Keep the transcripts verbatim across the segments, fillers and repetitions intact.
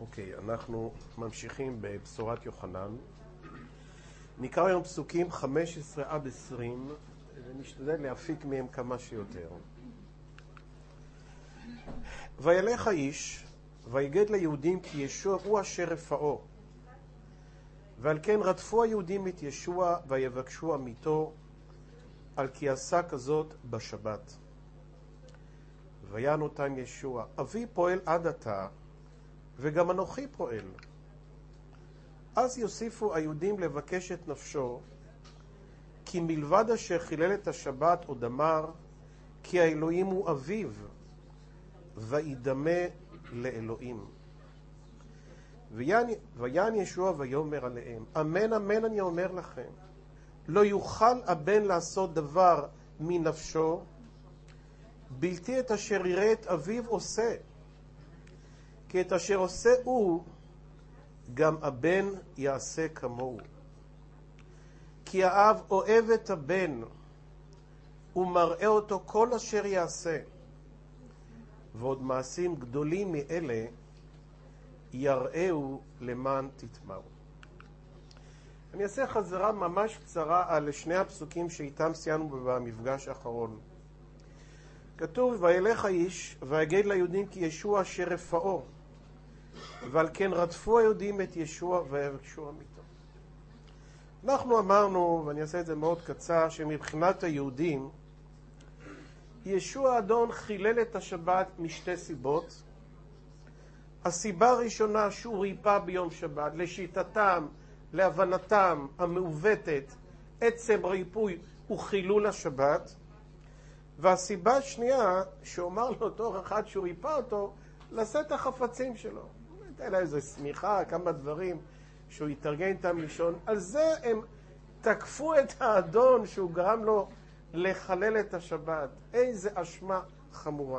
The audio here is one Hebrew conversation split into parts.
אוקיי, אנחנו ממשיכים בבשורת יוחנן. נקרא היום פסוקים חמש עשרה עד עשרים, ונשתדל להפיק מהם כמה שיותר. וילך האיש, ויגד ליהודים כי ישוע הוא אשר רפאו. ועל כן רדפו היהודים את ישוע ויבקשו עמיתו, על כי עשה כזאת בשבת. ויען אותם ישוע, אבי פועל עד עתה, וגם אנוכי פועל. אז יוסיפו היהודים לבקש את נפשו, כי מלבד אשר חילל את השבת עוד אמר, כי האלוהים הוא אביו, וידמה לאלוהים. ויען ישוע ויאמר עליהם, אמן אמן אני אומר לכם, לא יוכל הבן לעשות דבר מנפשו, בלתי את אשר יראה את אביו עושה, כי את אשר עושה הוא, גם הבן יעשה כמוהו. כי האב אוהב את הבן, ומראה אותו כל אשר יעשה, ועוד מעשים גדולים מאלה יראהו למען תטמעו. אני אעשה חזרה ממש קצרה על שני הפסוקים שאיתם סיימנו במפגש האחרון. כתוב, וילך האיש ויגד ליהודים כי ישוע אשר רפאו, ועל כן רדפו היהודים את ישוע ויבקשו עמיתו. אנחנו אמרנו, ואני אעשה את זה מאוד קצר, שמבחינת היהודים ישוע האדון חילל את השבת משתי סיבות. הסיבה הראשונה שהוא ריפא ביום שבת, לשיטתם, להבנתם המעוותת, עצם ריפוי הוא חילול השבת. והסיבה השנייה, שאומר לאותו אחד שהוא ריפא אותו, לשאת החפצים שלו. הייתה לה איזו סמיכה, כמה דברים שהוא יתרגן איתם לישון. על זה הם תקפו את האדון שהוא גרם לו לחלל את השבת. איזה אשמה חמורה.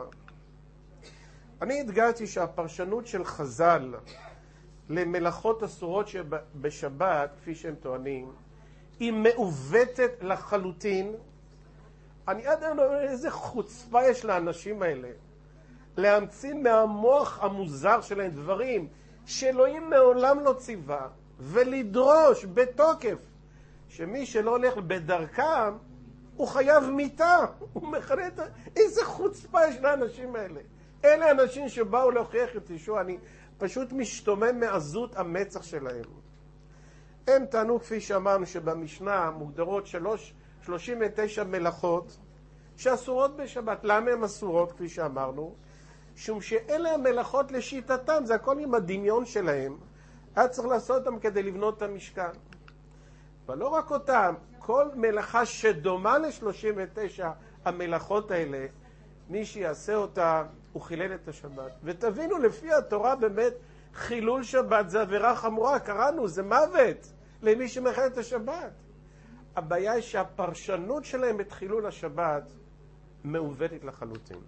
אני הדגשתי שהפרשנות של חז"ל למלאכות אסורות שבשבת, כפי שהם טוענים, היא מעוותת לחלוטין. אני עד היום אומר איזה חוצפה יש לאנשים האלה להמציא מהמוח המוזר שלהם דברים שאלוהים מעולם לא ציווה, ולדרוש בתוקף שמי שלא הולך בדרכם הוא חייב מיתה. הוא מכנה את... איזה חוצפה יש לאנשים האלה. אלה אנשים שבאו להוכיח את ישוע. אני פשוט משתומם מעזות המצח שלהם. הם טענו, כפי שאמרנו, שבמשנה מוגדרות שלוש, שלושים ותשע מלאכות שאסורות בשבת. למה הן אסורות, כפי שאמרנו? משום שאלה המלאכות לשיטתם, זה הכל עם הדמיון שלהם. היה צריך לעשות אותם כדי לבנות את המשכן. אבל לא רק אותם, כל מלאכה שדומה ל-שלושים ותשע המלאכות האלה, מי שיעשה אותה, הוא חילל את השבת. ותבינו, לפי התורה באמת, חילול שבת זה עבירה חמורה. קראנו, זה מוות למי שמחיל את השבת. הבעיה היא שהפרשנות שלהם את חילול השבת מעוותת לחלוטין.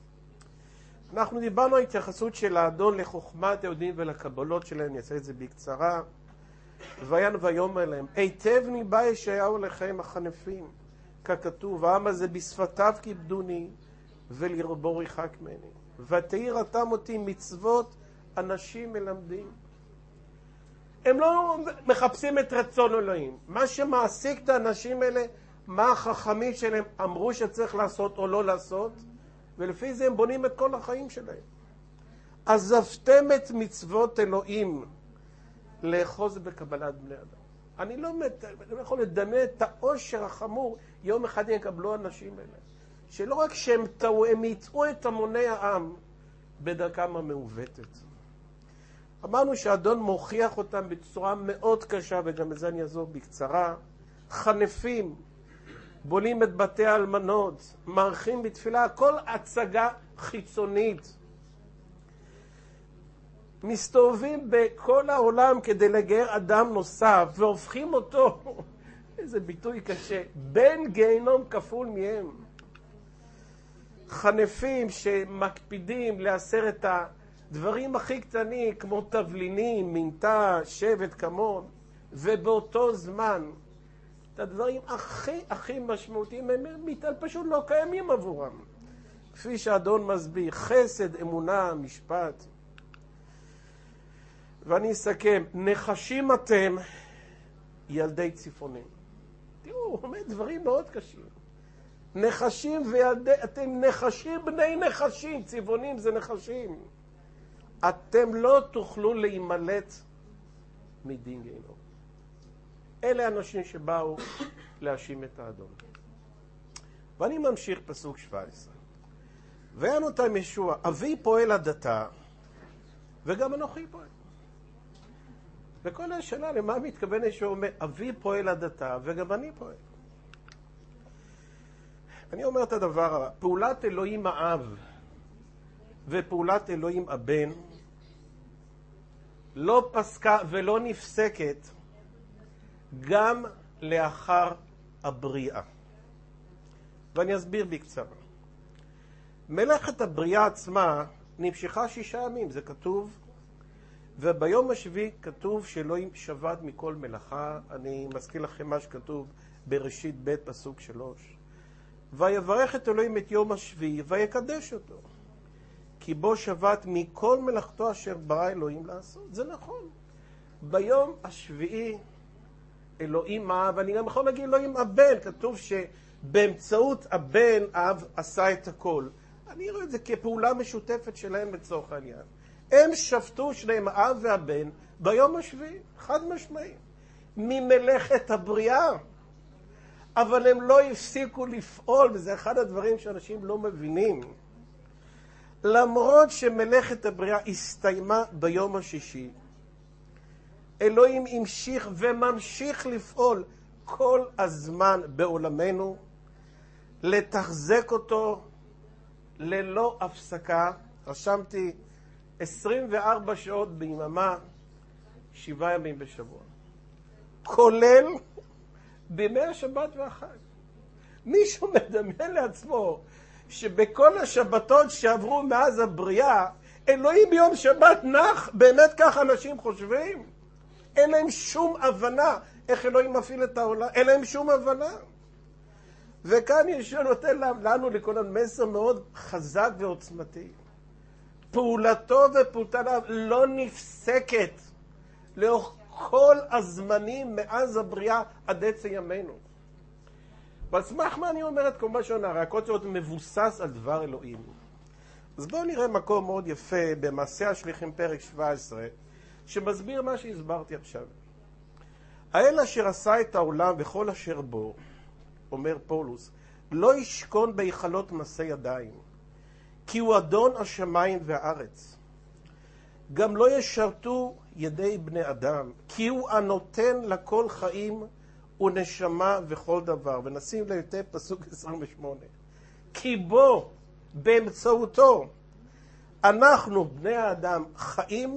אנחנו דיברנו על התייחסות של האדון לחוכמת היהודים ולקבלות שלהם, אני אעשה את זה בקצרה. ויען ויאמר להם, היטב ניבא ישעיהו לכם החנפים, ככתוב, העם הזה בשפתיו כיבדוני ולרבו ריחק ממני. ותהי רתם אותי מצוות אנשים מלמדים. הם לא מחפשים את רצון אלוהים. מה שמעסיק את האנשים האלה, מה החכמים שלהם אמרו שצריך לעשות או לא לעשות, ולפי זה הם בונים את כל החיים שלהם. עזבתם את מצוות אלוהים לאחוז בקבלת בני אדם. אני לא, מת... אני לא יכול לדמה את העושר החמור, יום אחד יקבלו אנשים האלה. שלא רק שהם טעו, הם יטעו את המוני העם בדרכם המעוותת. אמרנו שהאדון מוכיח אותם בצורה מאוד קשה, וגם לזה אני אעזור בקצרה. חנפים, בולים את בתי האלמנות, מערכים בתפילה, הכל הצגה חיצונית. מסתובבים בכל העולם כדי לגייר אדם נוסף, והופכים אותו, איזה ביטוי קשה, בן גיהנום כפול מהם. חנפים שמקפידים לעשר את הדברים הכי קטנים, כמו תבלינים, מינטה, שבט, כמון, ובאותו זמן, את הדברים הכי הכי משמעותיים, הם פשוט לא קיימים עבורם. כפי שהאדון מסביר, חסד, אמונה, משפט. ואני אסכם, נחשים אתם ילדי ציפונים. תראו, הוא אומר דברים מאוד קשים. נחשים וילדי, אתם נחשים בני נחשים, צבעונים זה נחשים. אתם לא תוכלו להימלט מדין גיהנום. אלה אנשים שבאו להאשים את האדון. ואני ממשיך פסוק שבע עשרה. ויען אותם ישוע, אבי פועל הדתה, וגם אנוכי פועל. וכל השאלה למה מתכוון ישוע אומר, אבי פועל הדתה, וגם אני פועל. אני אומר את הדבר הבא, פעולת אלוהים האב ופעולת אלוהים הבן לא פסקה ולא נפסקת גם לאחר הבריאה. ואני אסביר בקצרה. מלאכת הבריאה עצמה נמשכה שישה ימים, זה כתוב, וביום השביעי כתוב שאלוהים שבת מכל מלאכה. אני מזכיר לכם מה שכתוב בראשית ב' פסוק שלוש. ויברך את אלוהים את יום השביעי ויקדש אותו, כי בו שבת מכל מלאכתו אשר ברא אלוהים לעשות. זה נכון. ביום השביעי אלוהים האב, ואני גם יכול להגיד אלוהים הבן, כתוב שבאמצעות הבן האב עשה את הכל. אני רואה את זה כפעולה משותפת שלהם לצורך העניין. הם שפטו שניהם, האב והבן, ביום השביעי, חד משמעי, ממלאכת הבריאה. אבל הם לא הפסיקו לפעול, וזה אחד הדברים שאנשים לא מבינים. למרות שמלאכת הבריאה הסתיימה ביום השישי, אלוהים המשיך וממשיך לפעול כל הזמן בעולמנו, לתחזק אותו ללא הפסקה. רשמתי עשרים וארבע שעות ביממה, שבעה ימים בשבוע. כולל בימי השבת והחג. מישהו מדמיין לעצמו שבכל השבתות שעברו מאז הבריאה, אלוהים ביום שבת נח? באמת כך אנשים חושבים? אין להם שום הבנה איך אלוהים מפעיל את העולם. אין להם שום הבנה. וכאן ישוע נותן לנו לכולנו מסר מאוד חזק ועוצמתי. פעולתו ופעולתיו לא נפסקת לאורך כל הזמנים מאז הבריאה עד עצם ימינו. ועל סמך מה אני אומרת כל מה שעונה? רק עוד שעוד מבוסס על דבר אלוהים. אז בואו נראה מקום מאוד יפה במעשה השליחים פרק שבע עשרה, שמסביר מה שהסברתי עכשיו. האל אשר עשה את העולם וכל אשר בו, אומר פולוס, לא ישכון בהיכלות מעשה ידיים, כי הוא אדון השמיים והארץ. גם לא ישרתו ידי בני אדם, כי הוא הנותן לכל חיים ונשמה וכל דבר. ונשים ליותר פסוק עשרים ושמונה. כי בו, באמצעותו, אנחנו בני האדם חיים,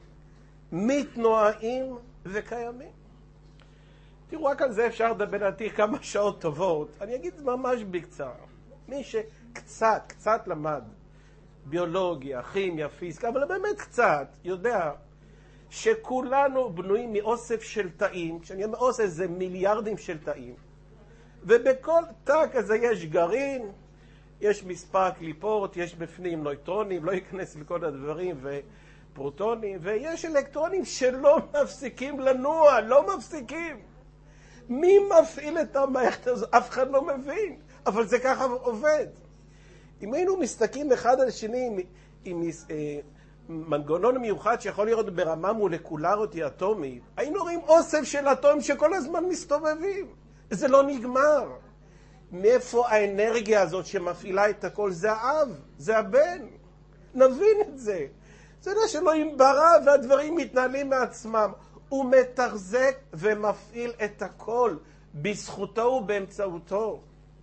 מתנועים וקיימים. תראו, רק על זה אפשר לדבר לדעתי כמה שעות טובות. אני אגיד ממש בקצרה. מי שקצת, קצת למד ביולוגיה, כימיה, פיזיקה, אבל באמת קצת, יודע שכולנו בנויים מאוסף של תאים. כשאני אומר אוסף זה מיליארדים של תאים. ובכל תא כזה יש גרעין, יש מספר קליפות, יש בפנים נויטרונים, לא ייכנס לכל הדברים, ופרוטונים, ויש אלקטרונים שלא מפסיקים לנוע, לא מפסיקים. מי מפעיל את המערכת הזו? אף אחד לא מבין, אבל זה ככה עובד. אם היינו מסתכלים אחד על השני עם, עם אה, מנגנון מיוחד שיכול להיות ברמה מולקולרית אטומית, היינו רואים אוסף של אטומים שכל הזמן מסתובבים. זה לא נגמר. מאיפה האנרגיה הזאת שמפעילה את הכל? זה האב, זה הבן. נבין את זה. זה לא שאלוהים ברא והדברים מתנהלים מעצמם. הוא מתחזק ומפעיל את הכל בזכותו ובאמצעותו.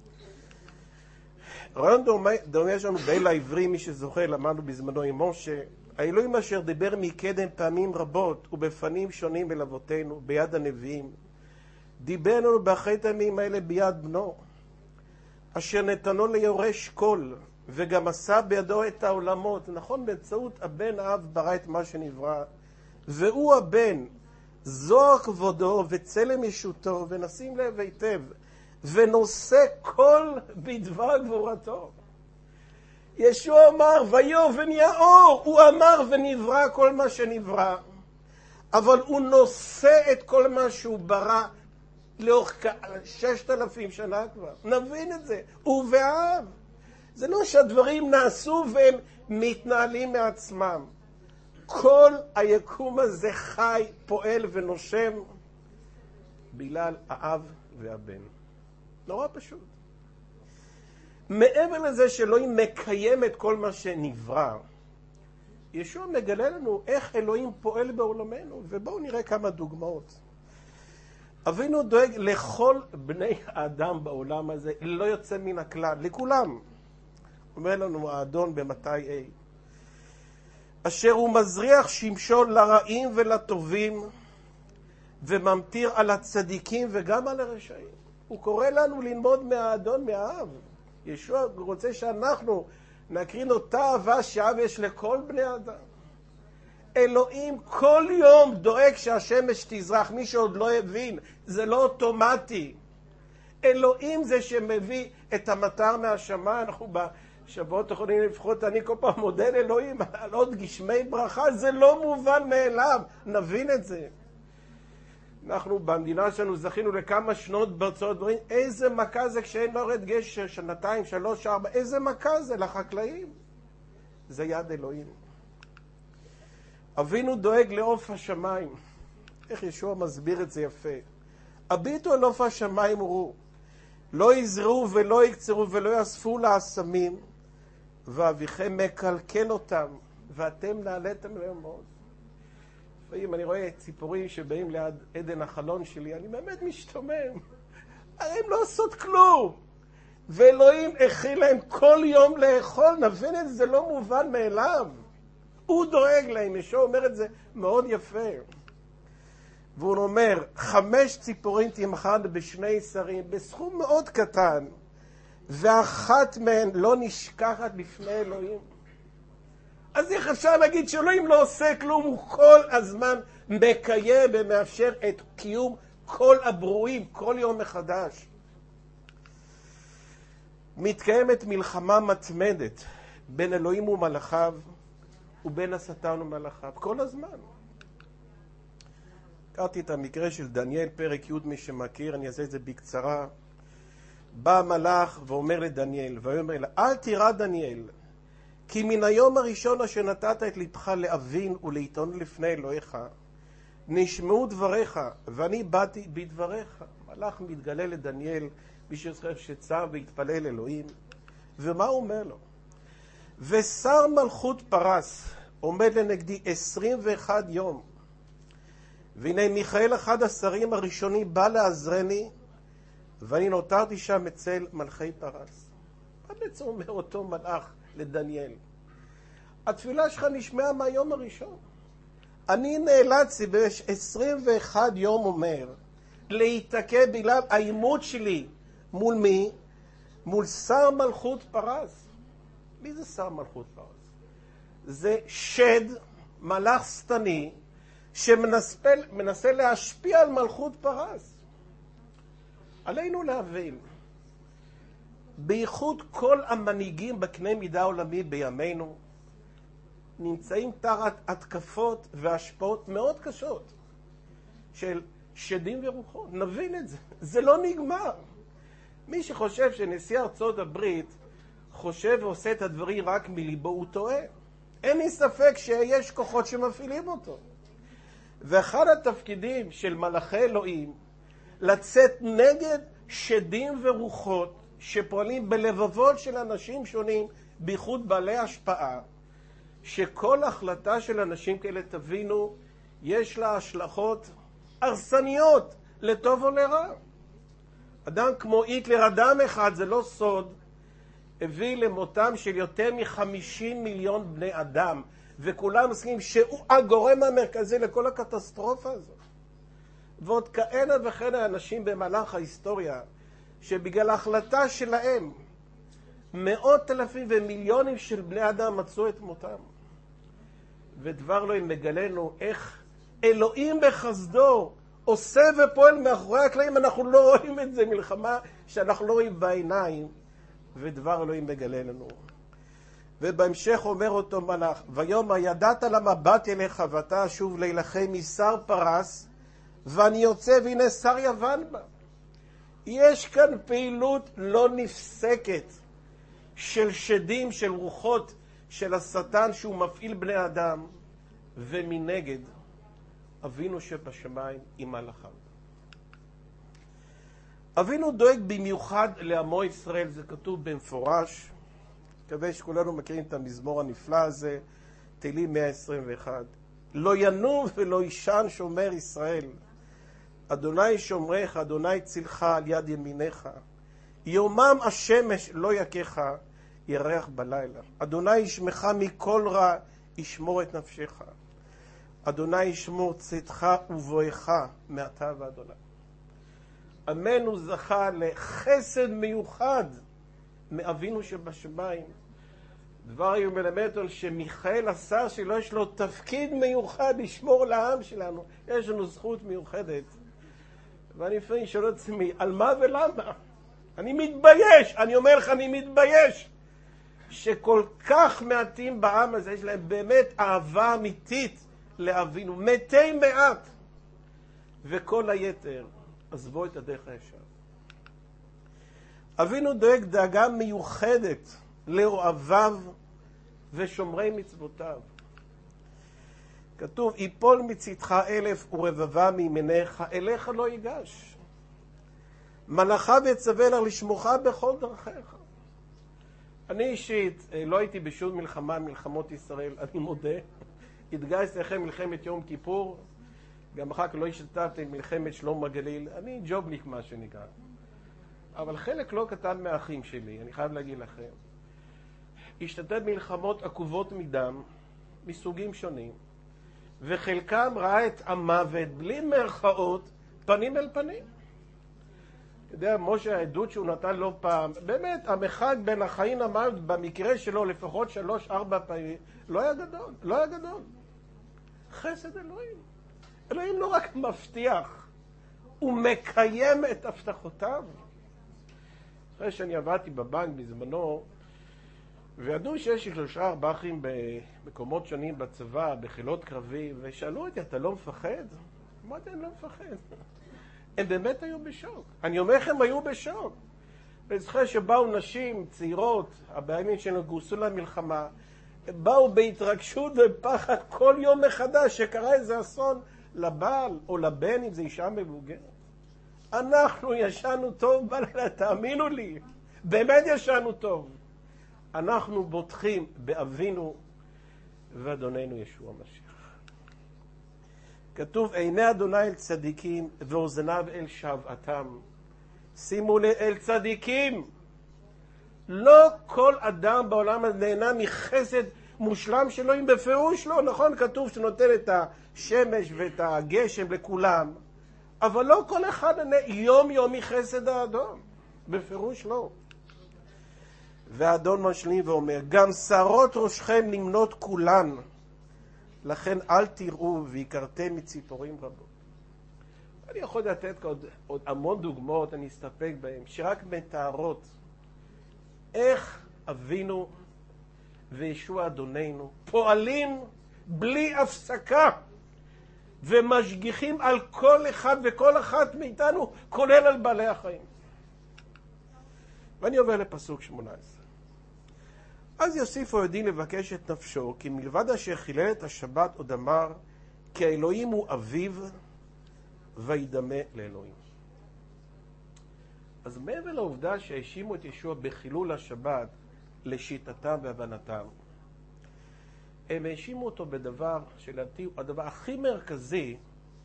רעיון דומה שלנו באל העברי, מי שזוכר, למדנו בזמנו עם משה, האלוהים אשר דיבר מקדם פעמים רבות ובפנים שונים אל אבותינו ביד הנביאים, דיבר לנו באחרית הימים האלה ביד בנו, אשר נתנו ליורש כל, וגם עשה בידו את העולמות. נכון, באמצעות הבן האב ברא את מה שנברא, והוא הבן, זוהר כבודו וצלם ישותו, ונשים לב היטב, ונושא כל בדבר גבורתו. ישוע אמר ויהי ונהיה אור, הוא אמר ונברא כל מה שנברא. אבל הוא נושא את כל מה שהוא ברא לאורך ששת אלפים שנה כבר. נבין את זה. הוא ואהב. זה לא שהדברים נעשו והם מתנהלים מעצמם. כל היקום הזה חי, פועל ונושם בגלל האב והבן. נורא פשוט. מעבר לזה שאלוהים מקיים את כל מה שנברא, ישוע מגלה לנו איך אלוהים פועל בעולמנו, ובואו נראה כמה דוגמאות. אבינו דואג לכל בני האדם בעולם הזה, לא יוצא מן הכלל, לכולם. אומר לנו האדון במתי A, אשר הוא מזריח שמשו לרעים ולטובים, וממטיר על הצדיקים וגם על הרשעים. הוא קורא לנו ללמוד מהאדון, מהאב. ישוע רוצה שאנחנו נקרין אותה אהבה שאב יש לכל בני האדם. אלוהים כל יום דואג שהשמש תזרח, מי שעוד לא הבין, זה לא אוטומטי. אלוהים זה שמביא את המטר מהשמיים. אנחנו בשבועות האחרונים לפחות אני כל פעם מודה לאלוהים על עוד גשמי ברכה, זה לא מובן מאליו, נבין את זה. אנחנו במדינה שלנו זכינו לכמה שנות ברצות דברים, איזה מכה זה כשאין לא רד גשם, שנתיים, שלוש, ארבע, איזה מכה זה לחקלאים? זה יד אלוהים. אבינו דואג לעוף השמיים. איך ישוע מסביר את זה יפה? הביטו על עוף השמיים וראו, לא יזרעו ולא יקצרו ולא יאספו לאסמים, ואביכם מקלקל אותם, ואתם נעליתם להם מאוד. ואם אני רואה ציפורים שבאים ליד עדן החלון שלי, אני באמת משתומם. הרי הם לא עושות כלום. ואלוהים הכיל להם כל יום לאכול, נבין את זה, זה לא מובן מאליו. הוא דואג להם, ישוע אומר את זה מאוד יפה. והוא אומר, חמש ציפורים תמחד בשני שרים, בסכום מאוד קטן, ואחת מהן לא נשכחת לפני אלוהים. אז איך אפשר להגיד שאלוהים לא עושה כלום? הוא כל הזמן מקיים ומאפשר את קיום כל הברואים, כל יום מחדש. מתקיימת מלחמה מתמדת בין אלוהים ומלאכיו, ובין השטן ומלאכיו, כל הזמן. קראתי את המקרה של דניאל, פרק י' מי שמכיר, אני אעשה את זה בקצרה. בא המלאך ואומר לדניאל, ואומר לה, אל תירא דניאל, כי מן היום הראשון אשר נתת את לבך להבין ולעיתון לפני אלוהיך, נשמעו דבריך, ואני באתי בדבריך. מלאך מתגלה לדניאל, מי שזוכר שצר והתפלל אלוהים. ומה הוא אומר לו? ושר מלכות פרס עומד לנגדי עשרים ואחד יום, והנה מיכאל אחד השרים הראשונים בא לעזרני, ואני נותרתי שם אצל מלכי פרס. מה בעצם אומר אותו מלאך לדניאל? התפילה שלך נשמעה מהיום הראשון. אני נאלצתי ב-עשרים ואחד יום אומר להתעכב בגלל האימות שלי מול מי? מול שר מלכות פרס. מי זה שר מלכות פרס? זה שד, מלאך סתני, שמנסה להשפיע על מלכות פרס. עלינו להבין, בייחוד כל המנהיגים בקנה מידה עולמי בימינו, נמצאים תחת התקפות והשפעות מאוד קשות של שדים ורוחות. נבין את זה, זה לא נגמר. מי שחושב שנשיא ארצות הברית חושב ועושה את הדברים רק מליבו, הוא טועה. אין לי ספק שיש כוחות שמפעילים אותו. ואחד התפקידים של מלאכי אלוהים, לצאת נגד שדים ורוחות שפועלים בלבבות של אנשים שונים, בייחוד בעלי השפעה, שכל החלטה של אנשים כאלה, תבינו, יש לה השלכות הרסניות, לטוב או לרע. אדם כמו היטלר, אדם אחד, זה לא סוד, הביא למותם של יותר מחמישים מיליון בני אדם, וכולם מסכימים שהוא הגורם המרכזי לכל הקטסטרופה הזאת. ועוד כאלה וכאלה אנשים במהלך ההיסטוריה, שבגלל ההחלטה שלהם, מאות אלפים ומיליונים של בני אדם מצאו את מותם. ודבר אלוהים מגלנו איך אלוהים בחסדו עושה ופועל מאחורי הקלעים. אנחנו לא רואים את זה, מלחמה שאנחנו לא רואים בעיניים, ודבר אלוהים מגלה לנו. ובהמשך אומר אותו מלאך, ויאמר ידעת למה באתי אליך ואתה שוב להילחם משר פרס, ואני יוצא והנה שר יוון בה. יש כאן פעילות לא נפסקת של שדים, של רוחות, של השטן שהוא מפעיל בני אדם, ומנגד אבינו שבשמיים עם מלאכיו. אבינו דואג במיוחד לעמו ישראל, זה כתוב במפורש, מקווה שכולנו מכירים את המזמור הנפלא הזה, תהילים מאה עשרים ואחת. לא ינום ולא ישן שומר ישראל, אדוני שומרך, אדוני צילך על יד ימיניך, יומם השמש לא יכך, ירח בלילה. אדוני ישמך מכל רע, ישמור את נפשך. אדוני ישמור צאתך ובואך מעתה ועד עולם. עמנו זכה לחסד מיוחד מאבינו שבשמיים. דבר הוא מלמד על שמיכאל השר שלו יש לו תפקיד מיוחד לשמור לעם שלנו. יש לנו זכות מיוחדת. ואני לפעמים שואל את עצמי, על מה ולמה? אני מתבייש, אני אומר לך, אני מתבייש שכל כך מעטים בעם הזה יש להם באמת אהבה אמיתית לאבינו, מתי מעט, וכל היתר עזבו את הדרך הישר. אבינו דואג דאגה מיוחדת לאוהביו ושומרי מצוותיו. כתוב, יפול מצדך אלף ורבבה מימיניך, אליך לא ייגש. מלאכיו יצווה לך לשמורך בכל דרכיך. אני אישית לא הייתי בשום מלחמה, מלחמות ישראל, אני מודה. התגייסתי אחרי מלחמת יום כיפור, גם אחר כך לא השתתפתי מלחמת שלום הגליל. אני ג'ובניק מה שנקרא. אבל חלק לא קטן מהאחים שלי, אני חייב להגיד לכם, השתתף מלחמות עקובות מדם, מסוגים שונים, וחלקם ראה את המוות בלי מרכאות, פנים אל פנים. אתה יודע, משה, העדות שהוא נתן לא פעם, באמת, המרחק בין החיים למוות, במקרה שלו לפחות שלוש, ארבע פעמים, לא היה גדול, לא היה גדול. חסד אלוהים. אלוהים לא רק מבטיח, הוא מקיים את הבטחותיו. אחרי שאני עבדתי בבנק בזמנו, וידעו שיש לי שלושה ארבעה אחים במקומות שונים בצבא, בחילות קרבי, ושאלו אותי, אתה לא מפחד? אמרתי, אני לא מפחד. הם באמת היו בשוק. אני אומר לכם, היו בשוק. וזכר שבאו נשים צעירות, הבעלים שלנו גוסו למלחמה, באו בהתרגשות ופחד כל יום מחדש שקרה איזה אסון לבעל או לבן, אם זה אישה מבוגרת. אנחנו ישנו טוב בלילה, תאמינו לי, באמת ישנו טוב. אנחנו בוטחים באבינו ואדוננו ישוע המשיח. כתוב, עיני אדוני אל צדיקים ואוזניו אל שוועתם. שימו לב, אל צדיקים. לא כל אדם בעולם הזה נהנה מחסד מושלם שלו, אם בפירוש לא. נכון, כתוב שנותן את השמש ואת הגשם לכולם, אבל לא כל אחד נהנה יום יום מחסד האדון. בפירוש לא. והאדון משלים ואומר, גם שערות ראשכם נמנות כולן, לכן אל תראו ויקרתם מציפורים רבות. אני יכול לתת עוד, עוד המון דוגמאות, אני אסתפק בהן, שרק מתארות איך אבינו וישוע אדוננו פועלים בלי הפסקה ומשגיחים על כל אחד וכל אחת מאיתנו, כולל על בעלי החיים. ואני עובר לפסוק שמונה עשרה. אז יוסיף היודעים לבקש את נפשו, כי מלבד אשר חילל את השבת עוד אמר, כי האלוהים הוא אביו וידמה לאלוהים. אז מעבר לעובדה שהאשימו את ישוע בחילול השבת לשיטתם והבנתם, הם האשימו אותו בדבר שלדעתי הוא הדבר הכי מרכזי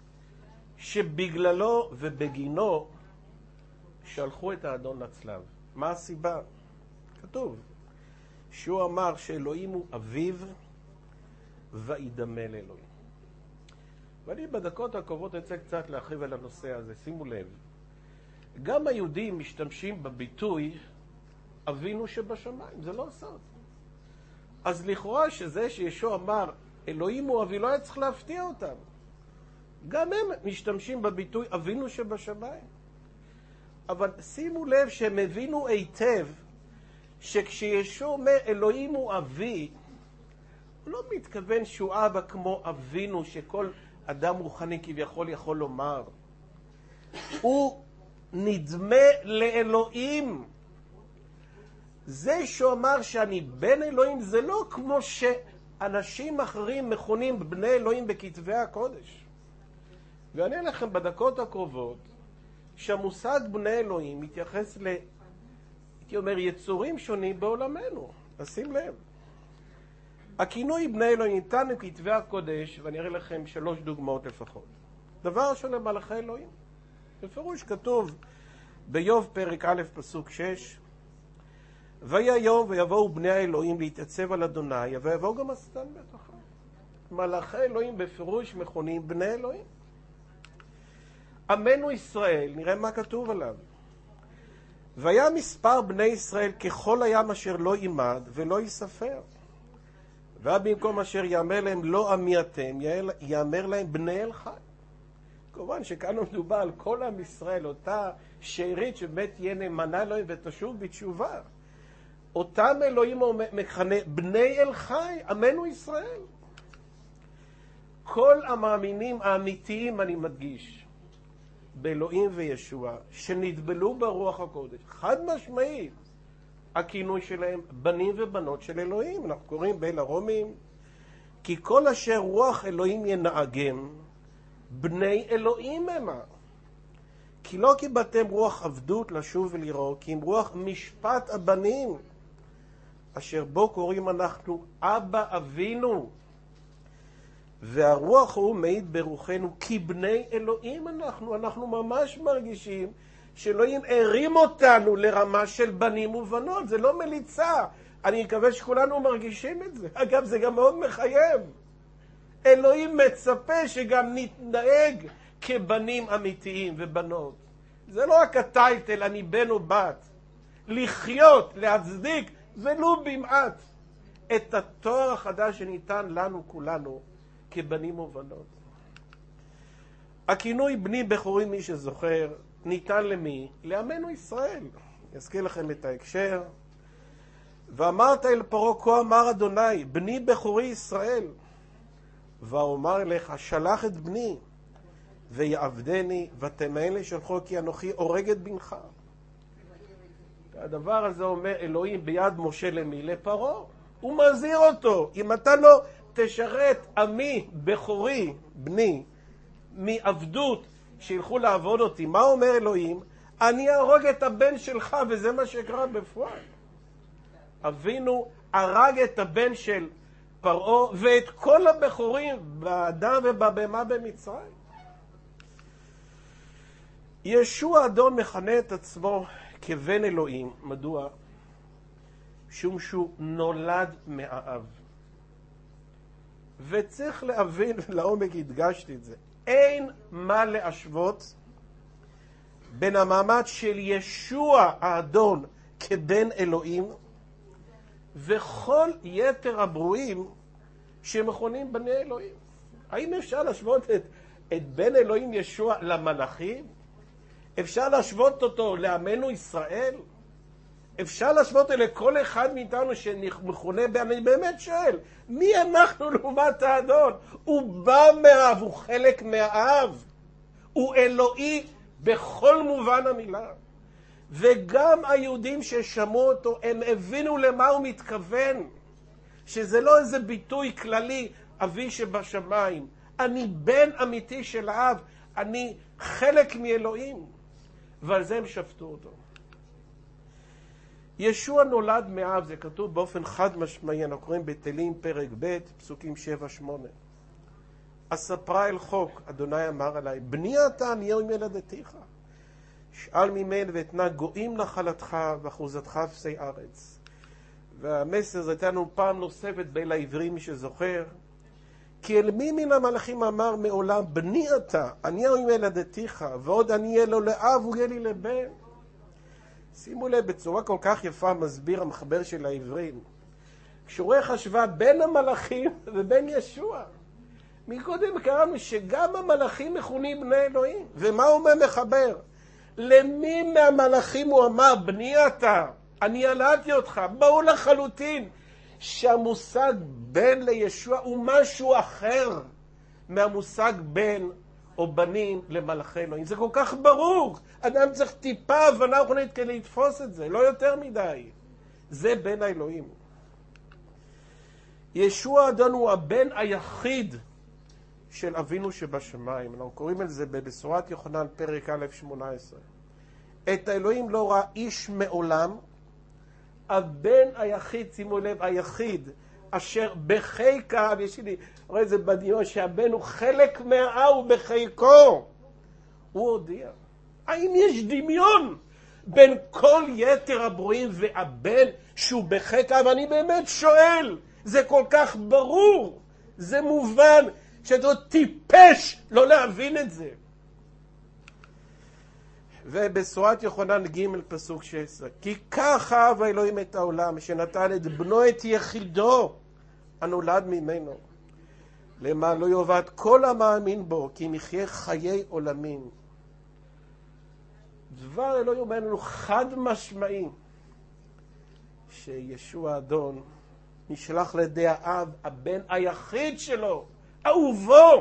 שבגללו ובגינו שלחו את האדון לצלב. מה הסיבה? כתוב שהוא אמר שאלוהים הוא אביו וידמה לאלוהים. ואני בדקות הקרובות רוצה קצת להרחיב על הנושא הזה. שימו לב, גם היהודים משתמשים בביטוי אבינו שבשמיים, זה לא סוד. אז לכאורה שזה שישוע אמר אלוהים הוא אבי, לא היה צריך להפתיע אותם. גם הם משתמשים בביטוי אבינו שבשמיים. אבל שימו לב שהם הבינו היטב שכשישוע אומר אלוהים הוא אבי, הוא לא מתכוון שהוא אבא כמו אבינו שכל אדם רוחני כביכול יכול לומר. הוא נדמה לאלוהים. זה שהוא אמר שאני בן אלוהים זה לא כמו שאנשים אחרים מכונים בני אלוהים בכתבי הקודש. ואני אגיד לכם בדקות הקרובות שהמושג בני אלוהים מתייחס ל... הייתי אומר יצורים שונים בעולמנו. שים לב. הכינוי בני אלוהים ניתן בכתבי הקודש, ואני אראה לכם שלוש דוגמאות לפחות. דבר ראשון למלאכי אלוהים. בפירוש כתוב באיוב פרק א' פסוק שש, ויהיה יום ויבואו בני האלוהים להתייצב על אדוני, ויבואו גם השטן בתוכם. מלאכי אלוהים בפירוש מכונים בני אלוהים. עמנו ישראל, נראה מה כתוב עליו. והיה מספר בני ישראל ככל הים אשר לא יימד ולא יספר. והיה במקום אשר יאמר להם לא עמי אתם, יאמר להם בני אל חי. כמובן שכאן מדובר על כל עם ישראל, אותה שארית שבאמת תהיה נאמנה אלוהים ותשוב בתשובה. אותם אלוהים מכנה בני אל חי, עמנו ישראל. כל המאמינים האמיתיים, אני מדגיש, באלוהים וישוע, שנתבלו ברוח הקודש, חד משמעית, הכינוי שלהם בנים ובנות של אלוהים. אנחנו קוראים בין הרומים, כי כל אשר רוח אלוהים ינהגם, בני אלוהים המה. כי לא קיבלתם רוח עבדות לשוב ולראות, כי אם רוח משפט הבנים, אשר בו קוראים אנחנו אבא אבינו. והרוח הוא מעיד ברוחנו, כי בני אלוהים אנחנו. אנחנו ממש מרגישים שאלוהים הרים אותנו לרמה של בנים ובנות. זה לא מליצה. אני מקווה שכולנו מרגישים את זה. אגב, זה גם מאוד מחייב. אלוהים מצפה שגם נתנהג כבנים אמיתיים ובנות. זה לא רק הטייטל, אני בן או בת. לחיות, להצדיק, ולו במעט, את התואר החדש שניתן לנו כולנו כבנים ובנות. הכינוי בני בכורים, מי שזוכר, ניתן למי? לעמנו ישראל. אזכיר לכם את ההקשר. ואמרת אל פרעה, כה אמר אדוני, בני בכורי ישראל. ואומר לך, שלח את בני, ויעבדני, ותמאן לשלחו, כי אנוכי הורג את בנך. הדבר הזה אומר אלוהים ביד משה למי? לפרעה. הוא מזהיר אותו, אם אתה לא תשרת עמי בכורי, בני, מעבדות, שילכו לעבוד אותי. מה אומר אלוהים? אני אהרוג את הבן שלך, וזה מה שקרה בפועל. אבינו הרג את הבן של פרעה ואת כל הבכורים באדם ובבהמה במצרים. ישוע אדון מכנה את עצמו כבן אלוהים. מדוע? משום שהוא נולד מהאב. וצריך להבין, לעומק הדגשתי את זה, אין מה להשוות בין המעמד של ישוע האדון כבן אלוהים וכל יתר הברואים שמכונים בני אלוהים. האם אפשר להשוות את, את בן אלוהים ישוע למלאכים? אפשר להשוות אותו לעמנו ישראל? אפשר להשוות אותו לכל אחד מאיתנו שמכונה, אני באמת שואל, מי אנחנו לעומת האדון? הוא בא מהאב, הוא חלק מהאב. הוא אלוהי בכל מובן המילה. וגם היהודים ששמעו אותו, הם הבינו למה הוא מתכוון. שזה לא איזה ביטוי כללי, אבי שבשמיים. אני בן אמיתי של האב, אני חלק מאלוהים. ועל זה הם שפטו אותו. ישוע נולד מאב, זה כתוב באופן חד משמעי, אנחנו קוראים בתהילים פרק ב' פסוקים שבע שמונה. אספרה אל חוק, אדוני אמר עליי, בני אתה אני עם ילדתיך. שאל ממנו ואתנה גויים נחלתך ואחוזתך אפסי ארץ. והמסר זה איתנו פעם נוספת בין העברים, מי שזוכר. כי אל מי מן המלאכים אמר מעולם, בני אתה, אני עם ילדתיך, ועוד אני אהיה לו לאב, הוא יהיה לי לבן. שימו לב, בצורה כל כך יפה מסביר המחבר של העברים. כשהוא רואה חשבה בין המלאכים ובין ישוע. מקודם קראנו שגם המלאכים מכונים בני אלוהים. ומה הוא אומר מחבר? למי מהמלאכים הוא אמר, בני אתה, אני ילדתי אותך. ברור לחלוטין שהמושג בן לישוע הוא משהו אחר מהמושג בן או בנים למלאכי אלוהים. זה כל כך ברור. אדם צריך טיפה הבנה רוחנית כדי לתפוס את זה, לא יותר מדי. זה בן האלוהים. ישוע אדון הוא הבן היחיד של אבינו שבשמיים. אנחנו קוראים על זה בבשורת יוחנן פרק א' שמונה עשרה. את האלוהים לא ראה איש מעולם, הבן היחיד, שימו לב, היחיד, אשר בחיקה, ויש לי, רואה את זה בדיון, שהבן הוא חלק מהאב ובחיקו. הוא הודיע. האם יש דמיון בין כל יתר הברואים והבן שהוא בחיקה? ואני באמת שואל, זה כל כך ברור, זה מובן, שאתה טיפש לא להבין את זה. ובשורת יוחנן ג' פסוק שש עשרה, כי כך אהב האלוהים את העולם, שנתן את בנו את יחידו הנולד ממנו, למען לא יאבד כל המאמין בו, כי מחיה חיי עולמים. דבר אלוהים אומר לנו חד משמעי, שישוע אדון נשלח לידי האב, הבן היחיד שלו, אהובו.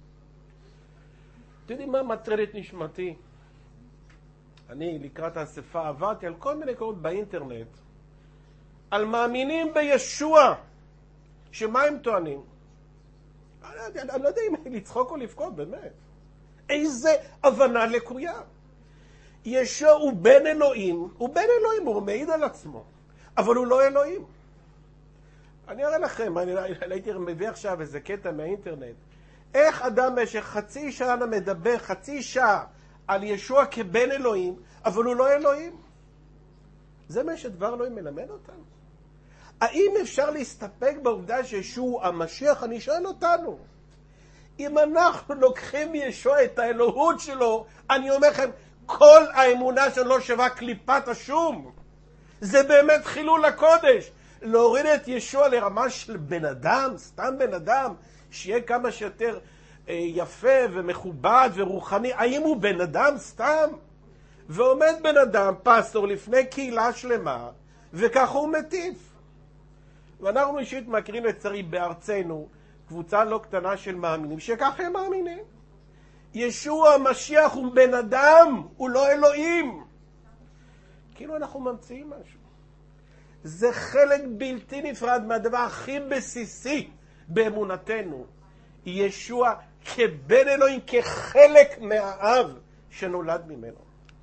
אתם יודעים מה מטריד את נשמתי? אני לקראת האספה עברתי על כל מיני קורות באינטרנט, על מאמינים בישוע, שמה הם טוענים? אני, אני לא יודע אם לצחוק או לבכות, באמת. איזה הבנה לקויה. ישוע הוא בן אלוהים, הוא בן אלוהים, הוא מעיד על עצמו, אבל הוא לא אלוהים. אני אראה לכם, אני הייתי מביא עכשיו איזה קטע מהאינטרנט. איך אדם במשך חצי שעה מדבר, חצי שעה, על ישוע כבן אלוהים, אבל הוא לא אלוהים. זה מה שדבר אלוהים מלמד אותנו. האם אפשר להסתפק בעובדה שישוע הוא המשיח? אני שואל אותנו. אם אנחנו לוקחים מישוע את האלוהות שלו, אני אומר לכם, כל האמונה שלו לא שווה קליפת השום. זה באמת חילול הקודש. להוריד את ישוע לרמה של בן אדם, סתם בן אדם, שיהיה כמה שיותר אה, יפה ומכובד ורוחני. האם הוא בן אדם סתם? ועומד בן אדם, פסטור, לפני קהילה שלמה, וככה הוא מטיף. ואנחנו אישית מכירים לצערי בארצנו, קבוצה לא קטנה של מאמינים, שככה הם מאמינים. ישוע המשיח הוא בן אדם, הוא לא אלוהים. כאילו אנחנו ממציאים משהו. זה חלק בלתי נפרד מהדבר הכי בסיסי באמונתנו. ישוע כבן אלוהים, כחלק מהאב שנולד ממנו.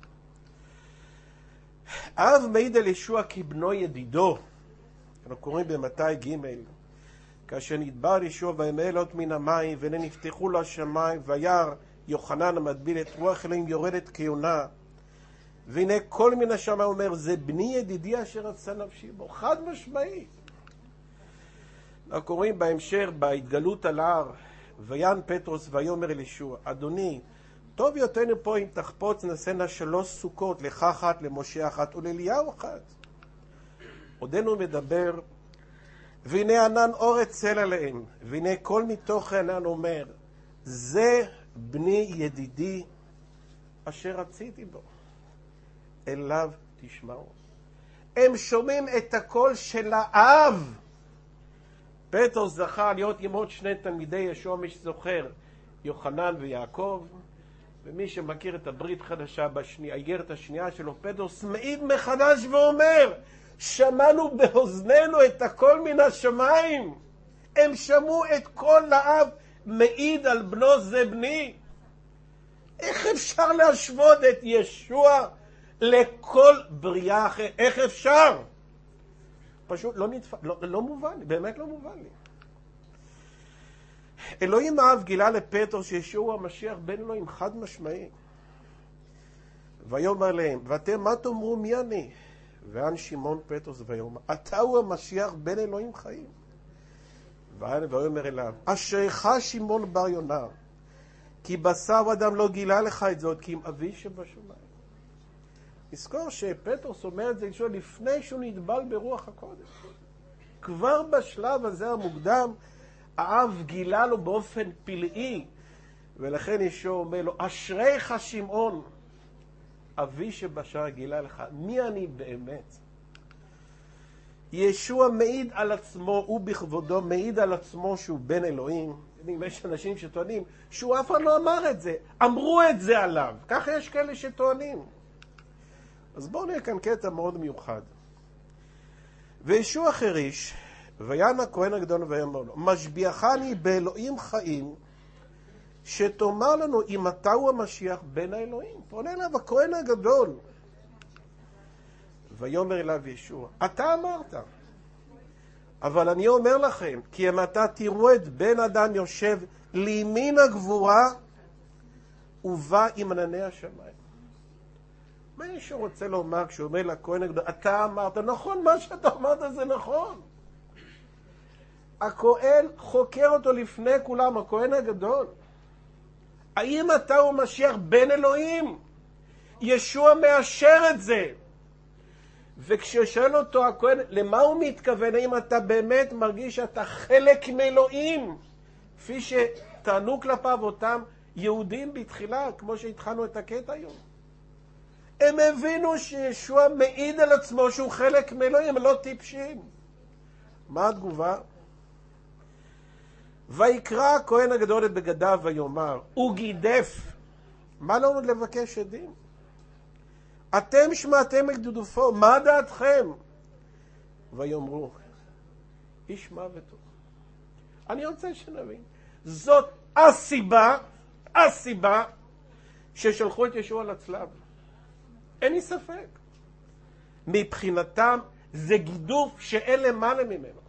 האב מעיד על ישוע כבנו ידידו. אנחנו קוראים במתי ג' כאשר נדבר ישוע וימהל עוד מן המים והנה נפתחו לו השמיים וירא יוחנן המטביל את רוח אלוהים יורדת כיונה, והנה כל מן השמיים אומר זה בני ידידי אשר רצה נפשי בו. חד משמעי. אנחנו קוראים בהמשך בהתגלות על ההר, ויען פטרוס ויאמר אל ישוע, אדוני טוב יותנו פה אם תחפוץ נעשנה שלוש סוכות, לך אחת, למשה אחת ולאליהו אחת. עודנו מדבר, והנה ענן אור צל עליהם, והנה כל מתוך הענן אומר, זה בני ידידי אשר רציתי בו, אליו תשמעו. הם שומעים את הקול של האב. פטרוס זכה להיות עם עוד שני תלמידי ישוע, מי שזוכר, יוחנן ויעקב, ומי שמכיר את הברית חדשה בשנייה, האיגרת השנייה שלו, פטרוס מעיד מחדש ואומר, שמענו באוזנינו את הקול מן השמיים. הם שמעו את קול האב מעיד על בנו זה בני. איך אפשר להשוות את ישוע לכל בריאה אחרת? איך אפשר? פשוט לא נתפ... לא, לא מובן לי, באמת לא מובן לי. אלוהים האב גילה לפטרוס שישוע הוא המשיח בן אלוהים, חד משמעי. ויאמר להם, ואתם מה תאמרו מי אני? וען שמעון פטרוס ויאמר, אתה הוא המשיח בן אלוהים חיים. ויאמר אליו, אשריך שמעון בר יונה, כי בשר ודם לא גילה לך את זאת, כי אם אבי שבשמיים. נזכור שפטרוס אומר את זה לפני שהוא נטבל ברוח הקודש. כבר בשלב הזה המוקדם, האב גילה לו באופן פלאי, ולכן ישוע אומר לו, אשריך שמעון, אבי שבשמיים גילה לך. מי אני באמת? ישוע מעיד על עצמו, הוא בכבודו מעיד על עצמו שהוא בן אלוהים. יש אנשים שטוענים שהוא אף פעם לא אמר את זה, אמרו את זה עליו. ככה יש כאלה שטוענים. אז בואו נראה כאן קטע מאוד מיוחד. וישוע חריש, ויען הכהן הגדול ויאמר לו, משביעכני באלוהים חיים, שתאמר לנו אם אתה הוא המשיח בן האלוהים. פונה אליו הכהן הגדול. ויאמר אליו ישוע, אתה אמרת, אבל אני אומר לכם, כי אם אתה תראו את בן אדם יושב לימין הגבורה, ובא עם ענני השמיים. מה ישוע רוצה לומר כשהוא אומר לכהן הגדול, אתה אמרת, נכון, מה שאתה אמרת זה נכון. הכהן חוקר אותו לפני כולם, הכהן הגדול. האם אתה הוא משיח בן אלוהים? ישוע מאשר את זה. וכששואל אותו הכהן, למה הוא מתכוון? האם אתה באמת מרגיש שאתה חלק מאלוהים? כפי שטענו כלפיו אותם יהודים בתחילה, כמו שהתחלנו את הקטע היום. הם הבינו שישוע מעיד על עצמו שהוא חלק מאלוהים, הם לא טיפשים. מה התגובה? ויקרא הכהן הגדול את בגדיו ויאמר, הוא גידף. מה לנו לבקש עדים? אתם שמעתם את גידופו, מה דעתכם? ויאמרו, איש מוות הוא. אני רוצה שנבין, זאת הסיבה, הסיבה ששלחו את ישוע לצלב. אין לי ספק. מבחינתם זה גידוף שאין למעלה ממנו.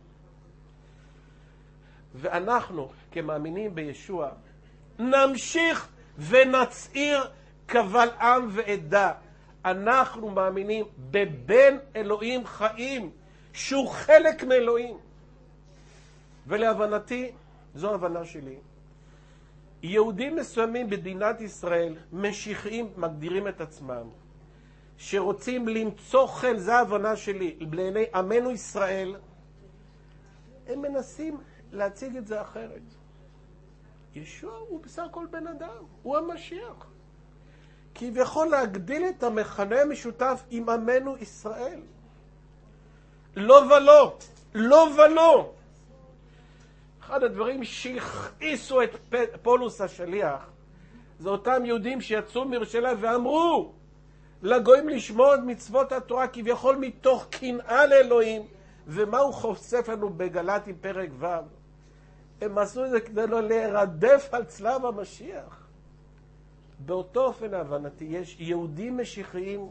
ואנחנו כמאמינים בישוע נמשיך ונצעיר קבל עם ועדה. אנחנו מאמינים בבן אלוהים חיים, שהוא חלק מאלוהים. ולהבנתי, זו הבנה שלי, יהודים מסוימים במדינת ישראל, משיחיים, מגדירים את עצמם, שרוצים למצוא חן, זו ההבנה שלי, בעיני עמנו ישראל, הם מנסים להציג את זה אחרת. ישוע הוא בסך הכל בן אדם, הוא המשיח. כביכול להגדיל את המכנה המשותף עם עמנו ישראל. לא ולא, לא ולא. אחד הדברים שהכעיסו את פולוס השליח, זה אותם יהודים שיצאו מירושלים ואמרו לגויים לשמור את מצוות התורה כביכול מתוך קנאה לאלוהים. ומה הוא חושף לנו בגלתיים פרק ו'? הם עשו את זה כדי לא להירדף על צלב המשיח. באותו אופן הבנתי, יש יהודים משיחיים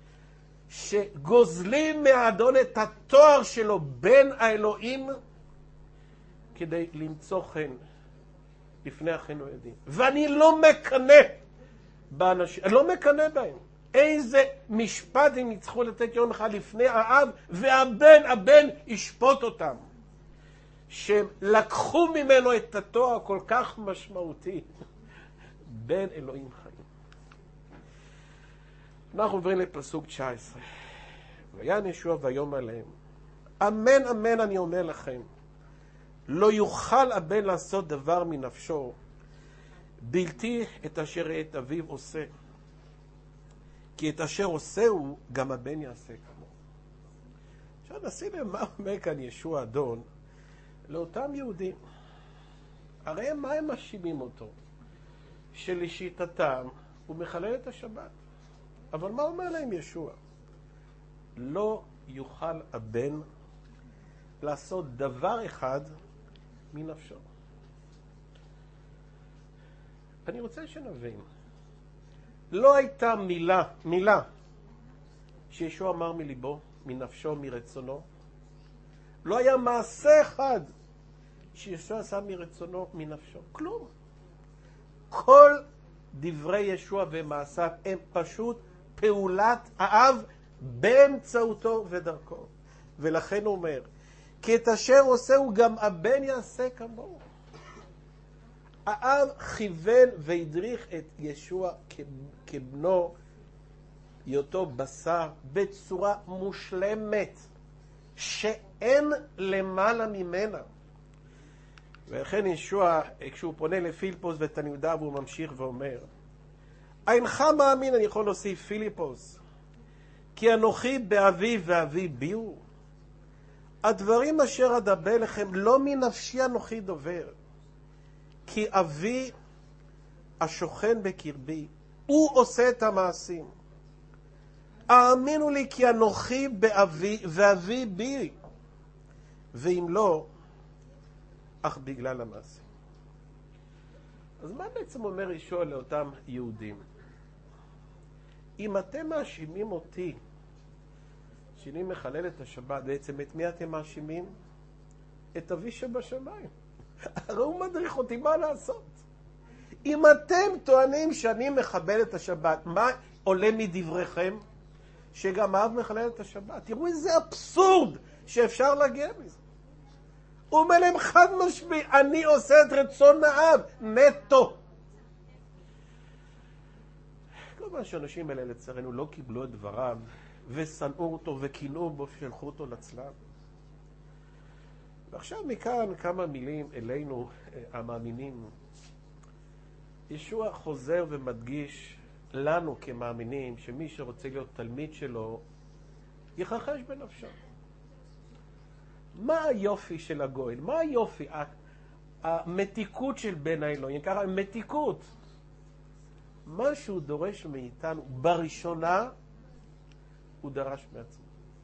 שגוזלים מהאדון את התואר שלו בין האלוהים כדי למצוא חן לפני אחינו היהודים. ואני לא מקנא באנשים, אני לא מקנא בהם. איזה משפט הם יצטרכו לתת יום אחד לפני האב, והבן, הבן ישפוט אותם. שהם לקחו ממנו את התואר הכל כך משמעותי. בן אלוהים חיים. אנחנו עוברים לפסוק תשע עשרה. ויען ישוע ויאמר עליהם, אמן אמן אני אומר לכם, לא יוכל הבן לעשות דבר מנפשו, בלתי את אשר את אביו עושה. כי את אשר עושהו גם הבן יעשה כמוהו. עכשיו נשים לב מה אומר כאן ישוע אדון לאותם יהודים. הרי מה הם מאשימים אותו? שלשיטתם הוא מחלל את השבת. אבל מה אומר להם ישוע? לא יוכל הבן לעשות דבר אחד מנפשו. אני רוצה שנבין, לא הייתה מילה, מילה שישוע אמר מליבו, מנפשו, מרצונו. לא היה מעשה אחד שישוע עשה מרצונו, מנפשו. כלום. כל דברי ישוע ומעשיו הם פשוט פעולת האב באמצעותו ודרכו. ולכן הוא אומר, כי את אשר עושהו גם הבן יעשה כמוהו. האב כיוון והדריך את ישוע כבנו, היותו בשר, בצורה מושלמת, שאין למעלה ממנה. ולכן ישוע, כשהוא פונה לפיליפוס ותלמידיו, הוא ממשיך ואומר, אינך מאמין, אני יכול להוסיף פיליפוס, כי אנוכי באבי ואבי בי הוא. הדברים אשר אדבר לכם לא מנפשי אנוכי דובר, כי אבי השוכן בקרבי, הוא עושה את המעשים. האמינו לי כי אנוכי באבי ואבי בי, ואם לא, אך בגלל המעשים. אז מה בעצם אומר ישוע לאותם יהודים? אם אתם מאשימים אותי שאני מחלל את השבת, בעצם את מי אתם מאשימים? את אבי שבשמיים. הרי הוא מדריך אותי מה לעשות. אם אתם טוענים שאני מכבל את השבת, מה עולה מדבריכם? שגם האב מחלל את השבת. תראו איזה אבסורד שאפשר להגיע מזה. הוא אומר להם חד משמעי, אני עושה את רצון האב, נטו. כלומר שאנשים האלה לצערנו לא קיבלו את דבריו, ושנאו אותו וקינאו בו ושלחו אותו לצלב. ועכשיו מכאן כמה מילים אלינו המאמינים. ישוע חוזר ומדגיש לנו כמאמינים שמי שרוצה להיות תלמיד שלו יחרחש בנפשו. מה היופי של הגואל? מה היופי? המתיקות של בן האלוהים, ככה מתיקות. מה שהוא דורש מאיתנו בראשונה הוא דרש מעצמו.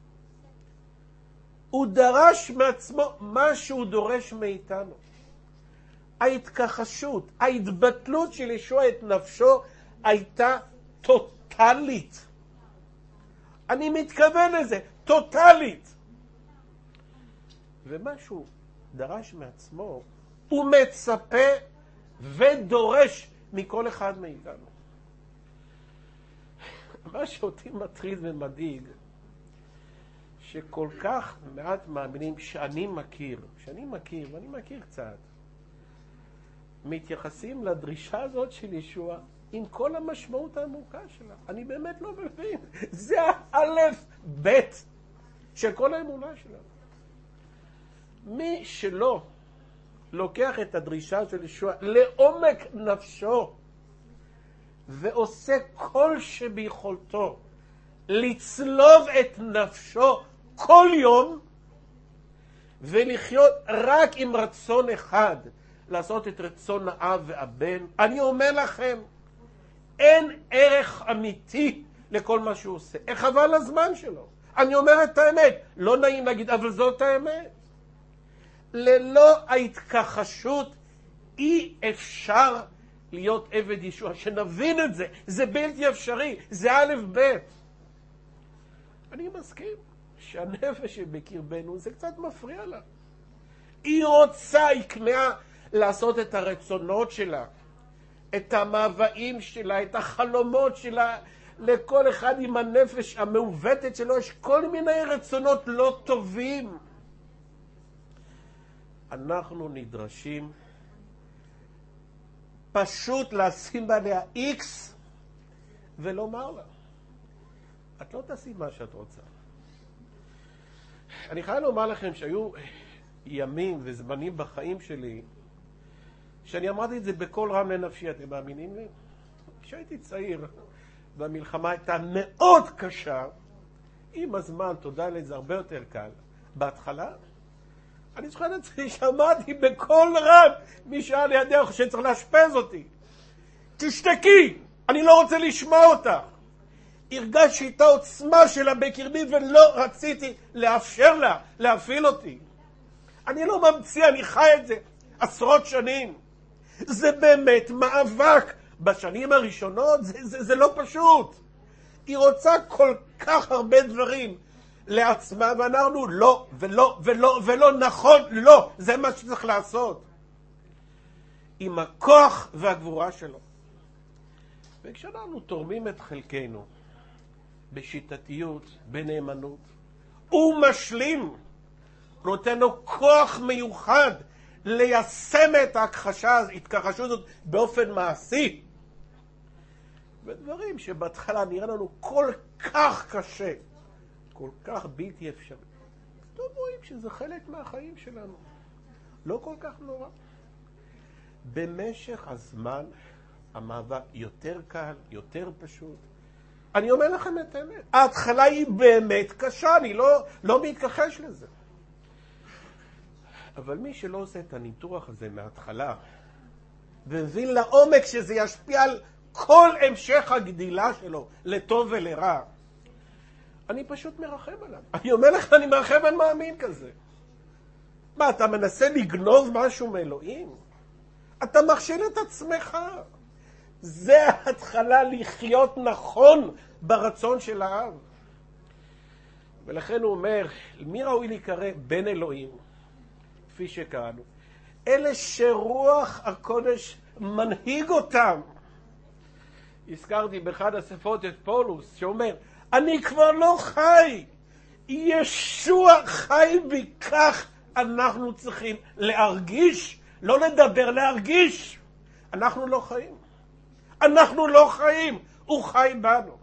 הוא דרש מעצמו מה שהוא דורש מאיתנו. ההתכחשות, ההתבטלות של ישוע את נפשו הייתה טוטלית. אני מתכוון לזה, טוטלית. ומה שהוא דרש מעצמו, הוא מצפה ודורש מכל אחד מאיתנו. מה שאותי מטריד ומדאיג, שכל כך מעט מאמינים שאני מכיר, שאני מכיר, ואני מכיר קצת, מתייחסים לדרישה הזאת של ישוע עם כל המשמעות העמוקה שלה. אני באמת לא מבין. זה האלף בית של כל האמונה שלנו. מי שלא לוקח את הדרישה של ישוע לעומק נפשו ועושה כל שביכולתו לצלוב את נפשו כל יום ולחיות רק עם רצון אחד, לעשות את רצון האב והבן, אני אומר לכם, אין ערך אמיתי לכל מה שהוא עושה. איך חבל הזמן שלו. אני אומר את האמת. לא נעים להגיד, אבל זאת האמת. ללא ההתכחשות אי אפשר להיות עבד ישוע. שנבין את זה. זה בלתי אפשרי. זה א' ב'. אני מסכים שהנפש שבקרבנו זה קצת מפריע לה. היא רוצה, היא כמהה לעשות את הרצונות שלה, את המאוויים שלה, את החלומות שלה. לכל אחד עם הנפש המעוותת שלו יש כל מיני רצונות לא טובים. אנחנו נדרשים פשוט לשים בעליה איקס ולומר לה, את לא תעשי מה שאת רוצה. אני חייב לומר לכם שהיו ימים וזמנים בחיים שלי שאני אמרתי את זה בכל רם לנפשי. אתם מאמינים לי? כשהייתי צעיר והמלחמה הייתה מאוד קשה, עם הזמן, תודה לזה, הרבה יותר קל. בהתחלה, אני זוכר את זה, שמעתי בכל רם מי שהיה לידי שצריך להשפז אותי. תשתקי, אני לא רוצה לשמוע אותך. הרגשתי את העוצמה שלה בקרבי ולא רציתי לאפשר לה, להפעיל אותי. אני לא ממציא, אני חי את זה עשרות שנים. זה באמת מאבק. בשנים הראשונות זה, זה, זה לא פשוט. היא רוצה כל כך הרבה דברים לעצמה, ואנחנו לא, ולא, ולא, ולא, נכון, לא. זה מה שצריך לעשות. עם הכוח והגבורה שלו. וכשאנחנו תורמים את חלקנו, בשיטתיות, בנאמנות, הוא משלים, נותן לו כוח מיוחד ליישם את ההכחשה, ההתכחשות הזאת באופן מעשי. ודברים שבהתחלה נראה לנו כל כך קשה, כל כך בלתי אפשרי. אתם רואים שזה חלק מהחיים שלנו. לא כל כך נורא. במשך הזמן המאבק יותר קל, יותר פשוט. אני אומר לכם את האמת. ההתחלה היא באמת קשה, אני לא, לא מתכחש לזה. אבל מי שלא עושה את הניתוח הזה מההתחלה, ומבין לעומק שזה ישפיע על כל המשך הגדילה שלו, לטוב ולרע, אני פשוט מרחם עליו. אני אומר לך, אני מרחם על מאמין כזה. מה, אתה מנסה לגנוב משהו מאלוהים? אתה מכשיל את עצמך. זה ההתחלה לחיות נכון ברצון של האב. ולכן הוא אומר, מי ראוי להיקרא בן אלוהים? כפי שקראנו. אלה שרוח הקודש מנהיג אותם. הזכרתי באחד הספרות את פולוס, שאומר, אני כבר לא חי. ישוע חי בי, כך אנחנו צריכים להרגיש, לא לדבר, להרגיש. אנחנו לא חיים. אנחנו לא חיים, הוא חי בנו.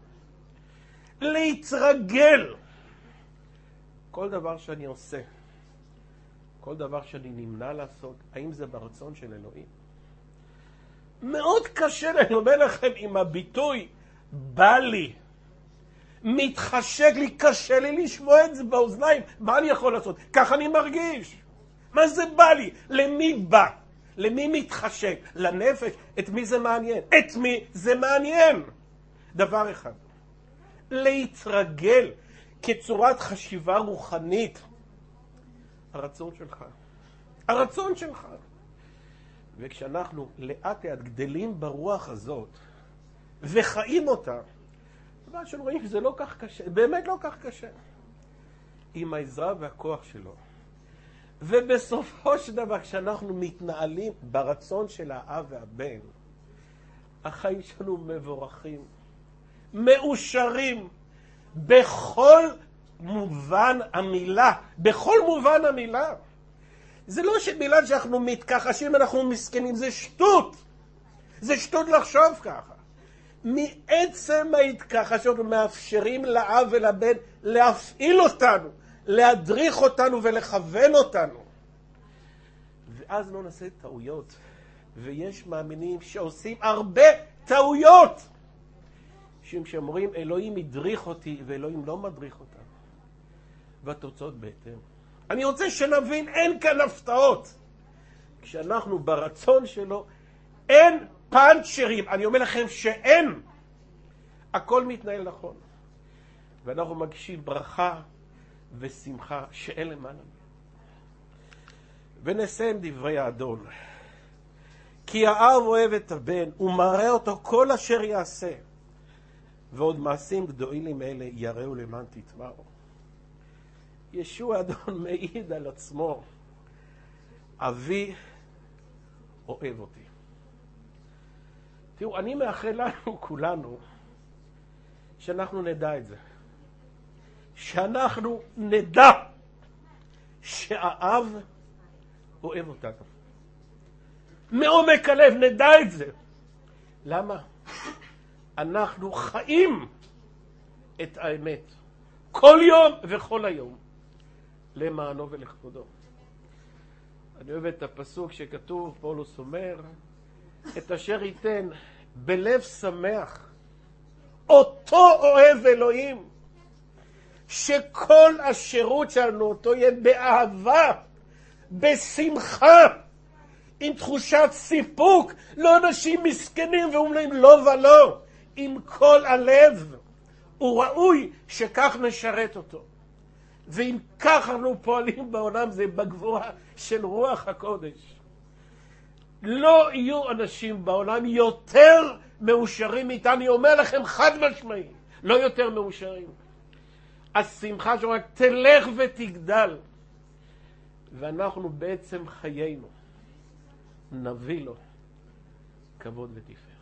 להתרגל. כל דבר שאני עושה, כל דבר שאני נמנע לעשות, האם זה ברצון של אלוהים? מאוד קשה, אני אומר לכם, עם הביטוי, בא לי, מתחשק לי, קשה לי לשמוע את זה באוזניים, מה אני יכול לעשות? כך אני מרגיש. מה זה בא לי? למי בא? למי מתחשק? לנפש? את מי זה מעניין? את מי זה מעניין? דבר אחד, להתרגל כצורת חשיבה רוחנית. הרצון שלך. הרצון שלך. וכשאנחנו לאט לאט גדלים ברוח הזאת, וחיים אותה, דבר שאנחנו רואים שזה לא כך קשה, באמת לא כך קשה. עם העזרה והכוח שלו. ובסופו של דבר, כשאנחנו מתנהלים ברצון של האב והבן, החיים שלנו מבורכים, מאושרים, בכל מובן המילה, בכל מובן המילה. זה לא שבגלל שאנחנו מתכחשים, אנחנו מסכנים, זה שטות. זה שטות לחשוב ככה. מעצם ההתכחשות מאפשרים לאב ולבן להפעיל אותנו, להדריך אותנו ולכוון אותנו. ואז לא נעשה טעויות. ויש מאמינים שעושים הרבה טעויות. משום שאומרים, אלוהים הדריך אותי ואלוהים לא מדריך אותנו. והתוצאות בהתאם. אני רוצה שנבין, אין כאן הפתעות. כשאנחנו ברצון שלו, אין פאנצ'רים. אני אומר לכם שאין. הכל מתנהל נכון. ואנחנו מגישים ברכה ושמחה שאין למעלה. ונסיים דברי האדון. כי האב אוהב את הבן ומראה אותו כל אשר יעשה. ועוד מעשים גדולים אלה יראו למען תתמרו. ישוע אדון מעיד על עצמו, אבי אוהב אותי. תראו, אני מאחל לנו כולנו שאנחנו נדע את זה. שאנחנו נדע שהאב אוהב אותנו. מעומק הלב נדע את זה. למה? אנחנו חיים את האמת כל יום וכל היום למענו ולכבודו. אני אוהב את הפסוק שכתוב, פאולוס אומר, את אשר ייתן בלב שמח, אותו אוהב אלוהים, שכל השירות שלנו אותו יהיה באהבה, בשמחה, עם תחושת סיפוק, לא אנשים מסכנים ואומרים לא ולא, עם כל הלב. הוא ראוי שכך נשרת אותו. ואם כך אנחנו פועלים בעולם, זה בגבורה של רוח הקודש. לא יהיו אנשים בעולם יותר מאושרים מאיתנו. אני אומר לכם חד משמעי, לא יותר מאושרים. השמחה שלנו רק תלך ותגדל. ואנחנו בעצם חיינו נביא לו כבוד ותפארת.